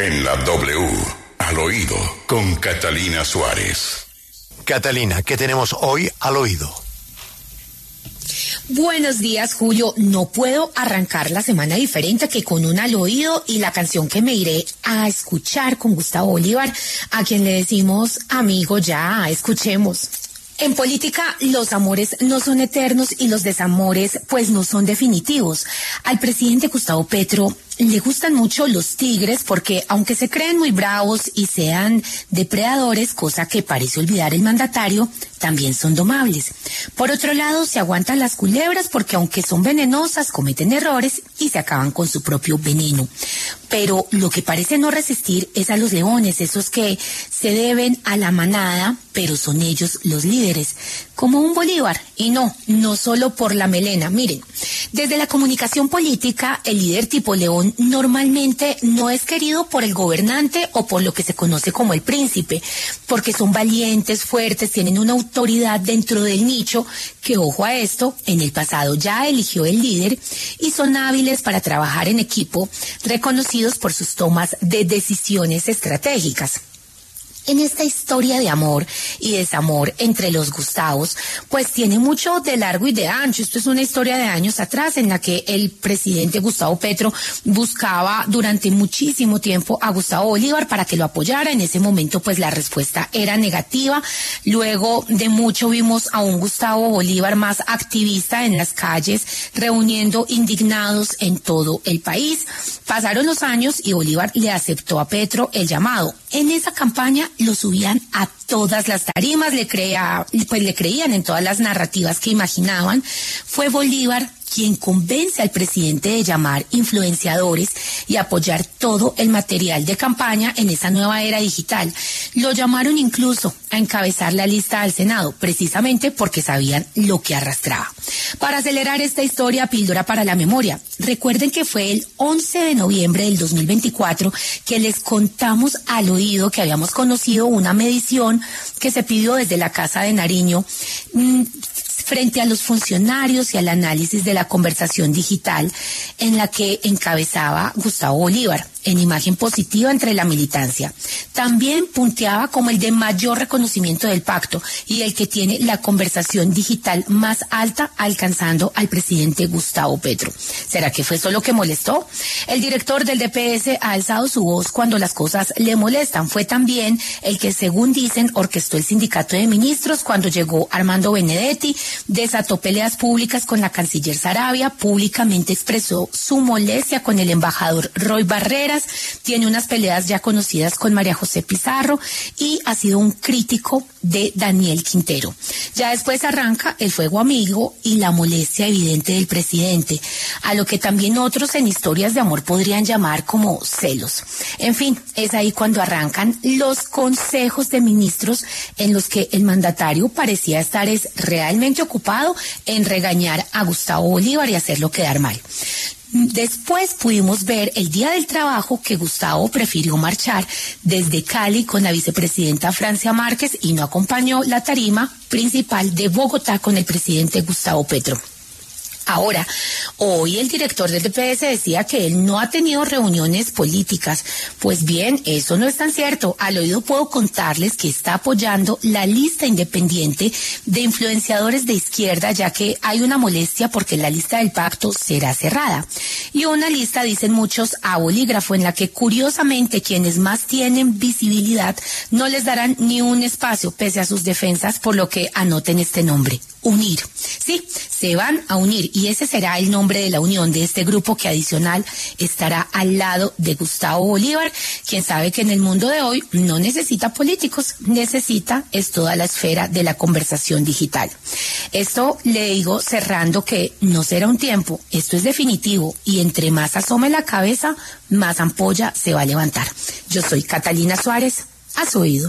En la W, al oído, con Catalina Suárez. Catalina, ¿qué tenemos hoy al oído? Buenos días, Julio. No puedo arrancar la semana diferente que con un al oído y la canción que me iré a escuchar con Gustavo Bolívar, a quien le decimos, amigo, ya, escuchemos. En política, los amores no son eternos y los desamores, pues, no son definitivos. Al presidente Gustavo Petro le gustan mucho los tigres porque, aunque se creen muy bravos y sean depredadores, cosa que parece olvidar el mandatario, también son domables. Por otro lado, se aguantan las culebras porque, aunque son venenosas, cometen errores y se acaban con su propio veneno. Pero lo que parece no resistir es a los leones, esos que se deben a la manada, pero son ellos los líderes, como un Bolívar. Y no solo por la melena. Miren, desde la comunicación política, el líder tipo león normalmente no es querido por el gobernante o por lo que se conoce como el príncipe, porque son valientes, fuertes, tienen una autoridad dentro del nicho que, ojo a esto, en el pasado ya eligió el líder y son hábiles para trabajar en equipo, reconocidos por sus tomas de decisiones estratégicas. En esta historia de amor y desamor entre los Gustavos, pues tiene mucho de largo y de ancho. Esto es una historia de años atrás en la que el presidente Gustavo Petro buscaba durante muchísimo tiempo a Gustavo Bolívar para que lo apoyara. En ese momento, pues la respuesta era negativa. Luego de mucho vimos a un Gustavo Bolívar más activista en las calles, reuniendo indignados en todo el país. Pasaron los años y Bolívar le aceptó a Petro el llamado. En esa campaña lo subían a todas las tarimas, le creían en todas las narrativas que imaginaban. Fue Bolívar quien convence al presidente de llamar influenciadores y apoyar todo el material de campaña en esa nueva era digital. Lo llamaron incluso a encabezar la lista al Senado, precisamente porque sabían lo que arrastraba. Para acelerar esta historia, píldora para la memoria. Recuerden que fue el 11 de noviembre del 2024 que les contamos al oído que habíamos conocido una medición que se pidió desde la Casa de Nariño frente a los funcionarios y al análisis de la conversación digital en la que encabezaba Gustavo Bolívar, en imagen positiva entre la militancia. También punteaba como el de mayor reconocimiento del pacto y el que tiene la conversación digital más alta, alcanzando al presidente Gustavo Petro. ¿Será que fue solo que molestó? El director del DPS ha alzado su voz cuando las cosas le molestan. Fue también el que, según dicen, orquestó el sindicato de ministros cuando llegó Armando Benedetti, desató peleas públicas con la canciller Saravia, públicamente expresó su molestia con el embajador Roy Barreras, tiene unas peleas ya conocidas con María José Pizarro y ha sido un crítico de Daniel Quintero. Ya después arranca el fuego amigo y la molestia evidente del presidente, a lo que también otros en historias de amor podrían llamar como celos. En fin, es ahí cuando arrancan los consejos de ministros en los que el mandatario parecía estar realmente ocupado en regañar a Gustavo Bolívar y hacerlo quedar mal. Después pudimos ver el día del trabajo que Gustavo prefirió marchar desde Cali con la vicepresidenta Francia Márquez y no acompañó la tarima principal de Bogotá con el presidente Gustavo Petro. Ahora, hoy el director del DPS decía que él no ha tenido reuniones políticas. Pues bien, eso no es tan cierto. Al oído puedo contarles que está apoyando la lista independiente de influenciadores de izquierda, ya que hay una molestia porque la lista del pacto será cerrada. Y una lista, dicen muchos, a bolígrafo, en la que curiosamente quienes más tienen visibilidad no les darán ni un espacio pese a sus defensas, por lo que anoten este nombre: Unir. Sí, se van a unir y ese será el nombre de la unión de este grupo que adicional estará al lado de Gustavo Bolívar, quien sabe que en el mundo de hoy no necesita políticos, necesita es toda la esfera de la conversación digital. Esto le digo cerrando que no será un tiempo, esto es definitivo y entre más asome la cabeza, más ampolla se va a levantar. Yo soy Catalina Suárez, a su oído.